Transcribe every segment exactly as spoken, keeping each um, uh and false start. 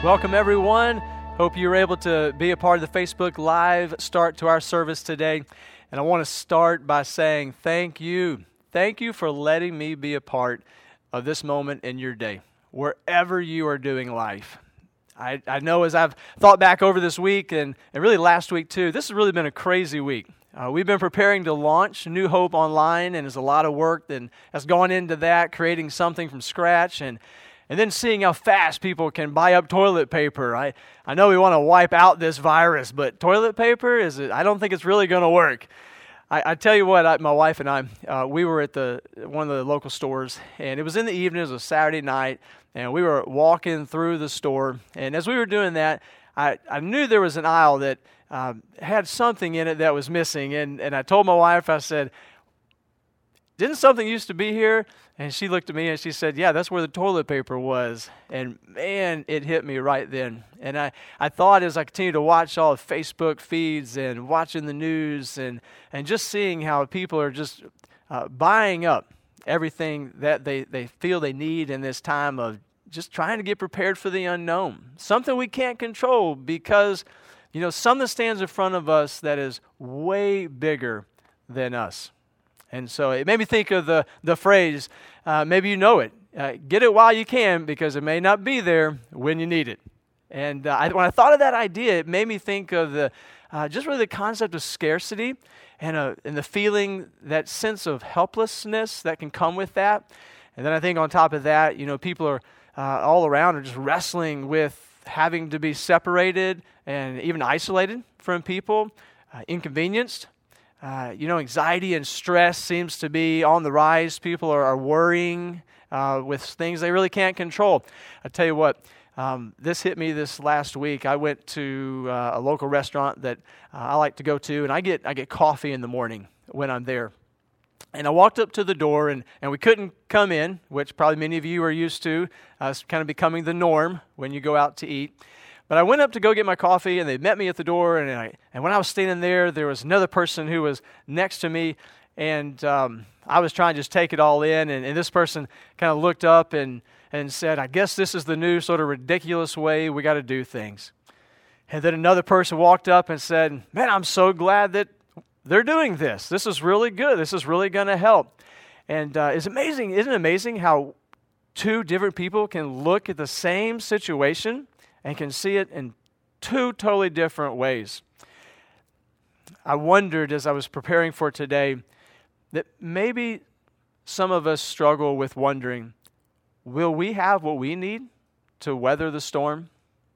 Welcome, everyone. Hope you were able to be a part of the Facebook Live start to our service today. And I want to start by saying thank you. Thank you for letting me be a part of this moment in your day, wherever you are doing life. I, I know as I've thought back over this week and, and really last week too, this has really been a crazy week. Uh, we've been preparing to launch New Hope online, and there's a lot of work that has gone into that, creating something from scratch, and and then seeing how fast people can buy up toilet paper. I, I know we want to wipe out this virus, but toilet paper, is it? I don't think it's really going to work. I, I tell you what, I, my wife and I, uh, we were at the one of the local stores, and it was in the evening, it was a Saturday night, and we were walking through the store, and as we were doing that, I, I knew there was an aisle that uh, had something in it that was missing, and, and I told my wife, I said, didn't something used to be here? And she looked at me and she said, yeah, that's where the toilet paper was. And man, it hit me right then. And I, I thought as I continued to watch all the Facebook feeds and watching the news and, and just seeing how people are just uh, buying up everything that they, they feel they need in this time of just trying to get prepared for the unknown. Something we can't control because, you know, something stands in front of us that is way bigger than us. And so it made me think of the, the phrase, uh, maybe you know it, uh, get it while you can because it may not be there when you need it. And uh, I, when I thought of that idea, it made me think of the uh, just really the concept of scarcity and, uh, and the feeling, that sense of helplessness that can come with that. And then I think on top of that, you know, people are uh, all around are just wrestling with having to be separated and even isolated from people, uh, inconvenienced. Uh, you know, anxiety and stress seems to be on the rise. People are, are worrying uh, with things they really can't control. I tell you what, um, this hit me this last week. I went to uh, a local restaurant that uh, I like to go to, and I get I get coffee in the morning when I'm there. And I walked up to the door, and, and we couldn't come in, which probably many of you are used to. Uh, it's kind of becoming the norm when you go out to eat. But I went up to go get my coffee, and they met me at the door, and I, and when I was standing there, there was another person who was next to me, and um, I was trying to just take it all in, and, and this person kind of looked up and, and said, I guess this is the new sort of ridiculous way we got to do things. And then another person walked up and said, man, I'm so glad that they're doing this. This is really good. This is really going to help. And uh, it's amazing, isn't it amazing how two different people can look at the same situation and can see it in two totally different ways. I wondered as I was preparing for today that maybe some of us struggle with wondering, will we have what we need to weather the storm?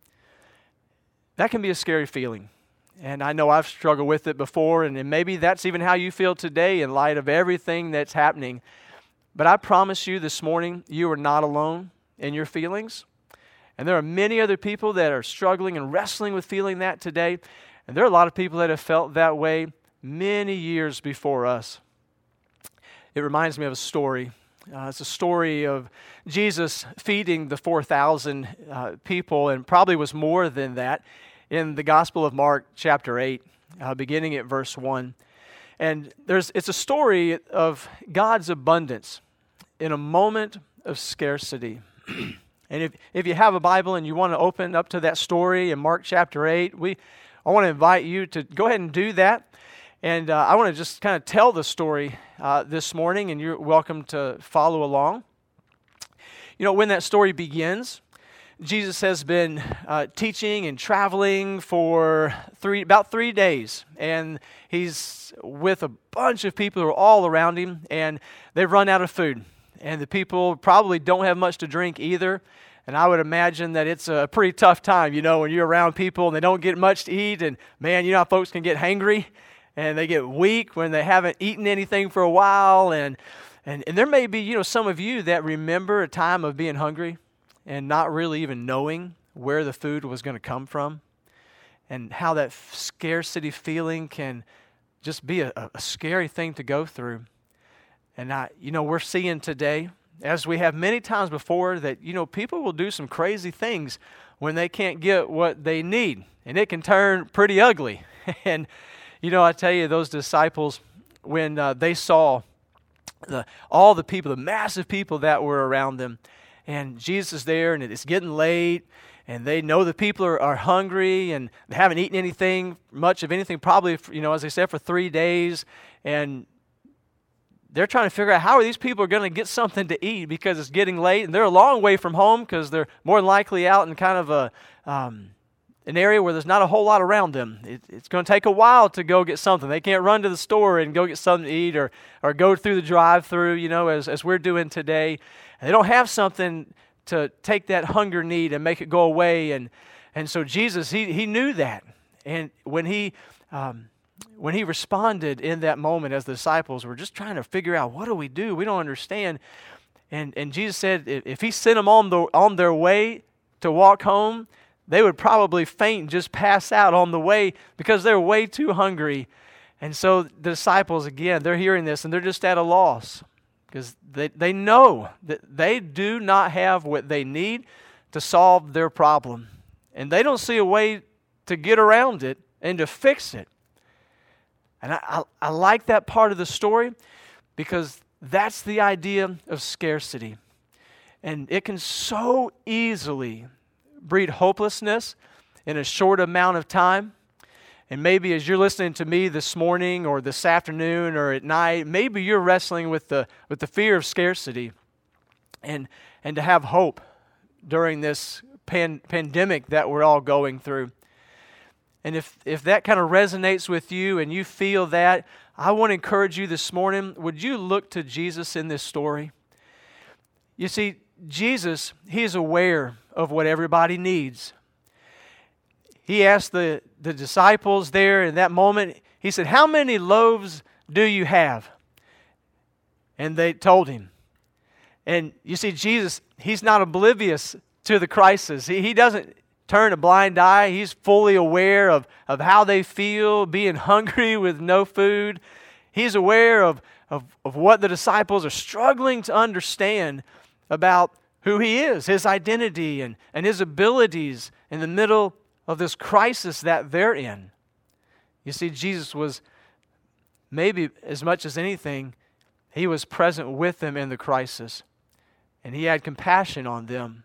That can be a scary feeling. And I know I've struggled with it before, and, and maybe that's even how you feel today in light of everything that's happening. But I promise you this morning, you are not alone in your feelings. And there are many other people that are struggling and wrestling with feeling that today. And there are a lot of people that have felt that way many years before us. It reminds me of a story. Uh, it's a story of Jesus feeding the four thousand uh, people, and probably was more than that, in the Gospel of Mark, chapter eight, uh, beginning at verse one. And there's it's a story of God's abundance in a moment of scarcity. And if, if you have a Bible and you want to open up to that story in Mark chapter eight, we I want to invite you to go ahead and do that. And uh, I want to just kind of tell the story uh, this morning, and you're welcome to follow along. You know, when that story begins, Jesus has been uh, teaching and traveling for three about three days, and he's with a bunch of people who are all around him, and they've run out of food. And the people probably don't have much to drink either. And I would imagine that it's a pretty tough time, you know, when you're around people and they don't get much to eat. And man, you know how folks can get hangry and they get weak when they haven't eaten anything for a while. And, and, and there may be, you know, some of you that remember a time of being hungry and not really even knowing where the food was going to come from, and how that scarcity feeling can just be a, a scary thing to go through. And, I, you know, we're seeing today, as we have many times before, that, you know, people will do some crazy things when they can't get what they need. And it can turn pretty ugly. And, you know, I tell you, those disciples, when uh, they saw the, all the people, the massive people that were around them, and Jesus is there, and it's getting late, and they know the people are, are hungry, and they haven't eaten anything, much of anything, probably, you know, as they said, for three days, and they're trying to figure out how are these people going to get something to eat because it's getting late, and they're a long way from home because they're more than likely out in kind of a um, an area where there's not a whole lot around them. It, it's going to take a while to go get something. They can't run to the store and go get something to eat, or or go through the drive-through, you know, as as we're doing today. And they don't have something to take that hunger need and make it go away. And and so Jesus, he he knew that, and when he um, When he responded in that moment, as the disciples were just trying to figure out, what do we do? We don't understand. And and Jesus said if he sent them on, the, on their way to walk home, they would probably faint and just pass out on the way because they're way too hungry. And so the disciples, again, they're hearing this and they're just at a loss because they, they know that they do not have what they need to solve their problem. And they don't see a way to get around it and to fix it. And I, I, I like that part of the story because that's the idea of scarcity. And it can so easily breed hopelessness in a short amount of time. And maybe as you're listening to me this morning or this afternoon or at night, maybe you're wrestling with the with the fear of scarcity and and to have hope during this pan, pandemic that we're all going through. And if, if that kind of resonates with you and you feel that, I want to encourage you this morning, would you look to Jesus in this story? You see, Jesus, he is aware of what everybody needs. He asked the, the disciples there in that moment, he said, how many loaves do you have? And they told him. And you see, Jesus, he's not oblivious to the crisis. He, he doesn't turn a blind eye. He's fully aware of, of how they feel, being hungry with no food. He's aware of, of, of what the disciples are struggling to understand about who he is, his identity, and, and his abilities in the middle of this crisis that they're in. You see, Jesus was, maybe as much as anything, he was present with them in the crisis, and he had compassion on them.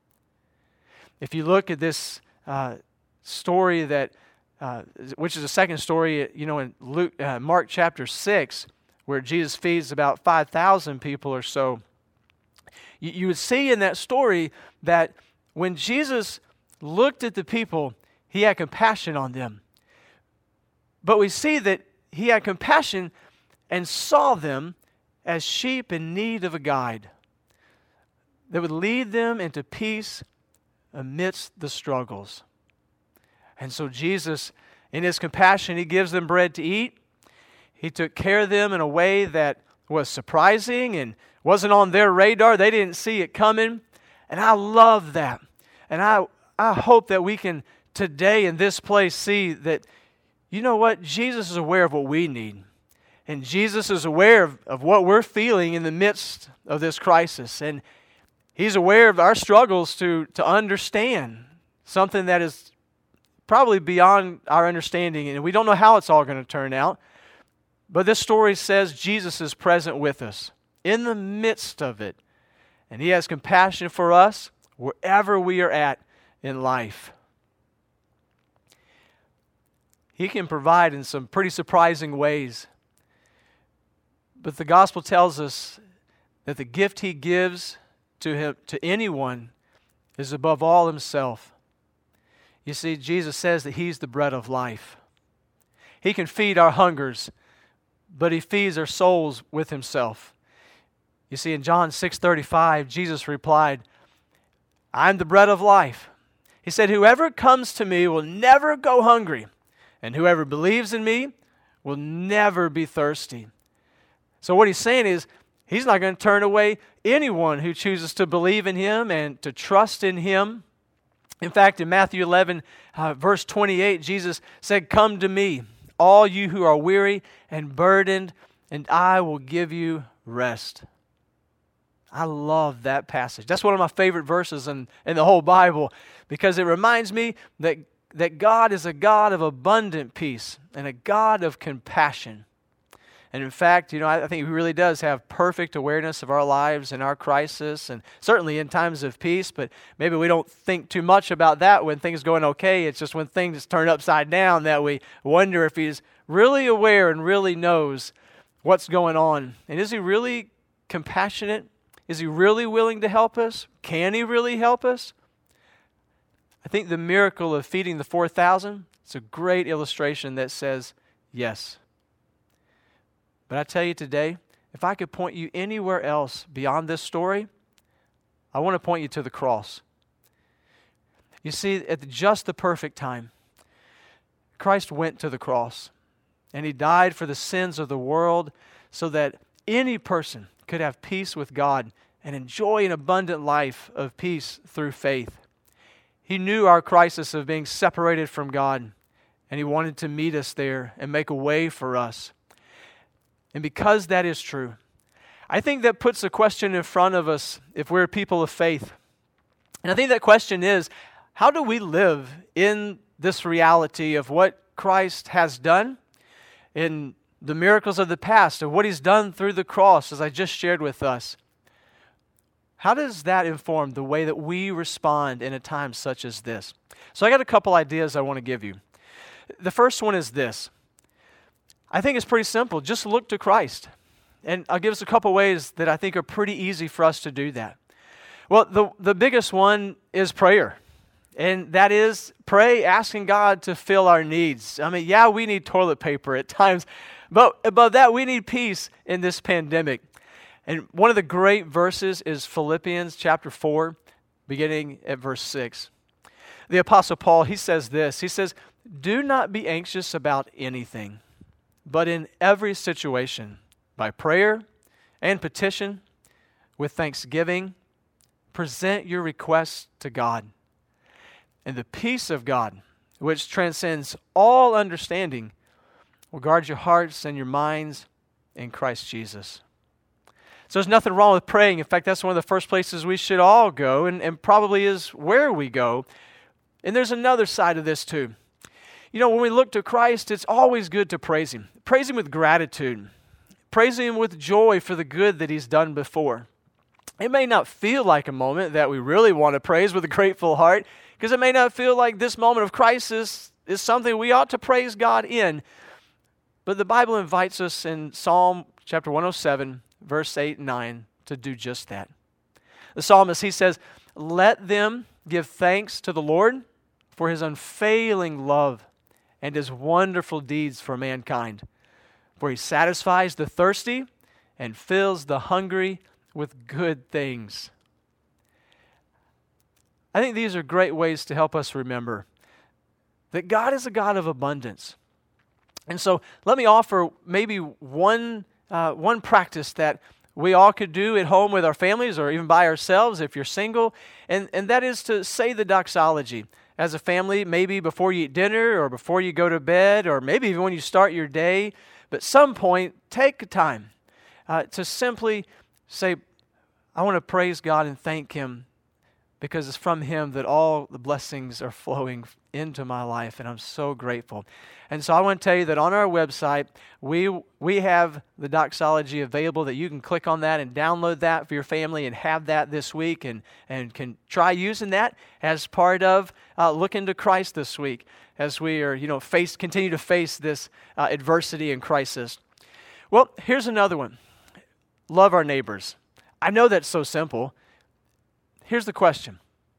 If you look at this uh, story that, uh, which is the second story, you know, in Luke, uh, Mark chapter six, where Jesus feeds about five thousand people or so, you, you would see in that story that when Jesus looked at the people, he had compassion on them. But we see that he had compassion and saw them as sheep in need of a guide that would lead them into peace amidst the struggles. And so Jesus, in his compassion, he gives them bread to eat. He took care of them in a way that was surprising and wasn't on their radar. They didn't see it coming. And I love that. And I, I hope that we can today in this place see that, you know what, Jesus is aware of what we need. And Jesus is aware of, of what we're feeling in the midst of this crisis. And he's aware of our struggles to, to understand something that is probably beyond our understanding, and we don't know how it's all going to turn out. But this story says Jesus is present with us in the midst of it, and he has compassion for us wherever we are at in life. He can provide in some pretty surprising ways. But the gospel tells us that the gift he gives to him, to anyone, is above all himself. You see, Jesus says that he's the bread of life. He can feed our hungers, but he feeds our souls with himself. You see, in John six thirty-five, Jesus replied, I'm the bread of life. He said, whoever comes to me will never go hungry, and whoever believes in me will never be thirsty. So what he's saying is, he's not going to turn away anyone who chooses to believe in him and to trust in him. In fact, in Matthew eleven, uh, verse twenty-eight, Jesus said, come to me, all you who are weary and burdened, and I will give you rest. I love that passage. That's one of my favorite verses in, in the whole Bible because it reminds me that, that God is a God of abundant peace and a God of compassion. And in fact, you know, I, I think he really does have perfect awareness of our lives and our crisis, and certainly in times of peace, but maybe we don't think too much about that when things are going okay. It's just when things turn upside down that we wonder if he's really aware and really knows what's going on. And is he really compassionate? Is he really willing to help us? Can he really help us? I think the miracle of feeding the four thousand, it's a great illustration that says yes. But I tell you today, if I could point you anywhere else beyond this story, I want to point you to the cross. You see, at just the perfect time, Christ went to the cross, and he died for the sins of the world so that any person could have peace with God and enjoy an abundant life of peace through faith. He knew our crisis of being separated from God, and he wanted to meet us there and make a way for us. And because that is true, I think that puts a question in front of us if we're people of faith. And I think that question is, how do we live in this reality of what Christ has done, in the miracles of the past, of what he's done through the cross, as I just shared with us? How does that inform the way that we respond in a time such as this? So I got a couple ideas I want to give you. The first one is this. I think it's pretty simple. Just look to Christ. And I'll give us a couple ways that I think are pretty easy for us to do that. Well, the, the biggest one is prayer. And that is pray asking God to fill our needs. I mean, yeah, we need toilet paper at times, but above that, we need peace in this pandemic. And one of the great verses is Philippians chapter four, beginning at verse six. The Apostle Paul, he says this. He says, "Do not be anxious about anything, but in every situation, by prayer and petition, with thanksgiving, present your requests to God. And the peace of God, which transcends all understanding, will guard your hearts and your minds in Christ Jesus." So there's nothing wrong with praying. In fact, that's one of the first places we should all go, and, and probably is where we go. And there's another side of this too. You know, when we look to Christ, it's always good to praise him. Praise him with gratitude. Praise him with joy for the good that he's done before. It may not feel like a moment that we really want to praise with a grateful heart, because it may not feel like this moment of crisis is something we ought to praise God in. But the Bible invites us in Psalm chapter one oh seven, verse eight and nine, to do just that. The psalmist, he says, "Let them give thanks to the Lord for his unfailing love and his wonderful deeds for mankind. For he satisfies the thirsty and fills the hungry with good things." I think these are great ways to help us remember that God is a God of abundance. And so let me offer maybe one uh, one practice that we all could do at home with our families or even by ourselves if you're single, and, and that is to say the doxology as a family, maybe before you eat dinner or before you go to bed or maybe even when you start your day. But at some point, take time uh, to simply say, I want to praise God and thank him because it's from him that all the blessings are flowing into my life, and I'm so grateful. And so I want to tell you that on our website, we we have the doxology available that you can click on that and download that for your family and have that this week and, and can try using that as part of uh, looking to Christ this week as we are, you know, face continue to face this uh, adversity and crisis. Well, here's another one. Love our neighbors. I know that's so simple. Here's the question.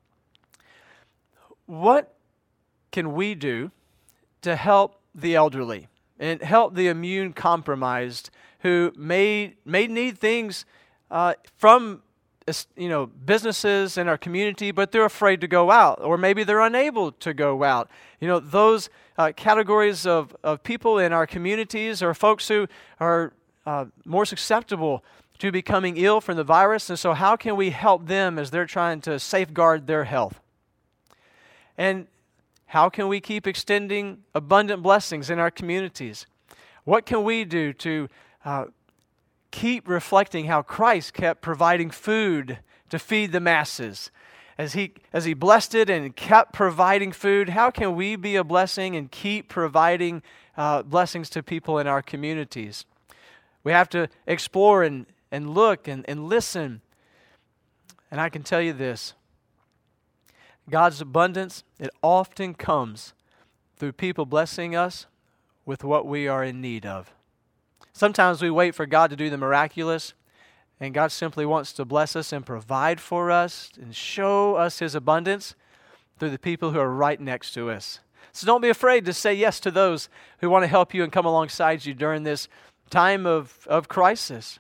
What can we do to help the elderly and help the immune compromised who may may need things uh, from you know businesses in our community, but they're afraid to go out, or maybe they're unable to go out? You know, those uh, categories of, of people in our communities are folks who are uh, more susceptible to becoming ill from the virus, and so how can we help them as they're trying to safeguard their health? And how can we keep extending abundant blessings in our communities? What can we do to uh, keep reflecting how Christ kept providing food to feed the masses? As he, as he blessed it and kept providing food, how can we be a blessing and keep providing uh, blessings to people in our communities? We have to explore and, and look and, and listen. And I can tell you this, God's abundance, it often comes through people blessing us with what we are in need of. Sometimes we wait for God to do the miraculous, and God simply wants to bless us and provide for us and show us His abundance through the people who are right next to us. So don't be afraid to say yes to those who want to help you and come alongside you during this time of, of crisis.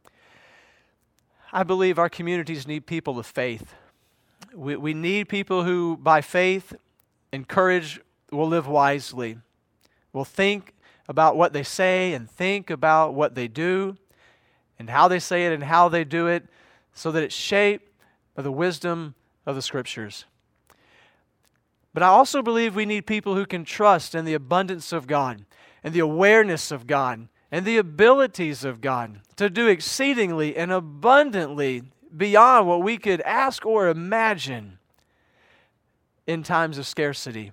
I believe our communities need people of faith. We, we need people who, by faith and courage, will live wisely, will think about what they say and think about what they do and how they say it and how they do it so that it's shaped by the wisdom of the Scriptures. But I also believe we need people who can trust in the abundance of God and the awareness of God and the abilities of God to do exceedingly and abundantly beyond what we could ask or imagine in times of scarcity.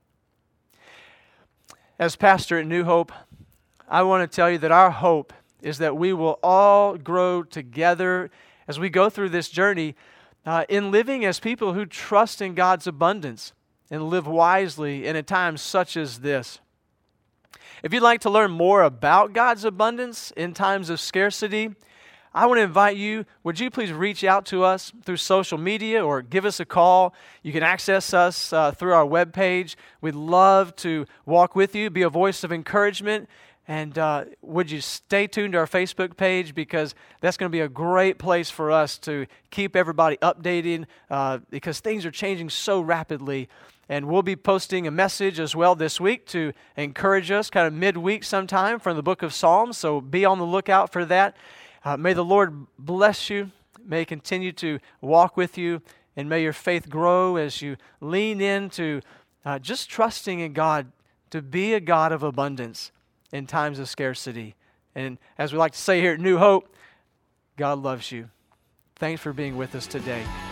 As pastor at New Hope, I want to tell you that our hope is that we will all grow together as we go through this journey uh, in living as people who trust in God's abundance and live wisely in a time such as this. If you'd like to learn more about God's abundance in times of scarcity, I want to invite you, would you please reach out to us through social media or give us a call. You can access us uh, through our webpage. We'd love to walk with you, be a voice of encouragement. And uh, would you stay tuned to our Facebook page, because that's going to be a great place for us to keep everybody updated uh, because things are changing so rapidly. And we'll be posting a message as well this week to encourage us kind of midweek sometime from the book of Psalms. So be on the lookout for that. Uh, may the Lord bless you. May He continue to walk with you. And may your faith grow as you lean into uh, just trusting in God to be a God of abundance in times of scarcity. And as we like to say here at New Hope, God loves you. Thanks for being with us today.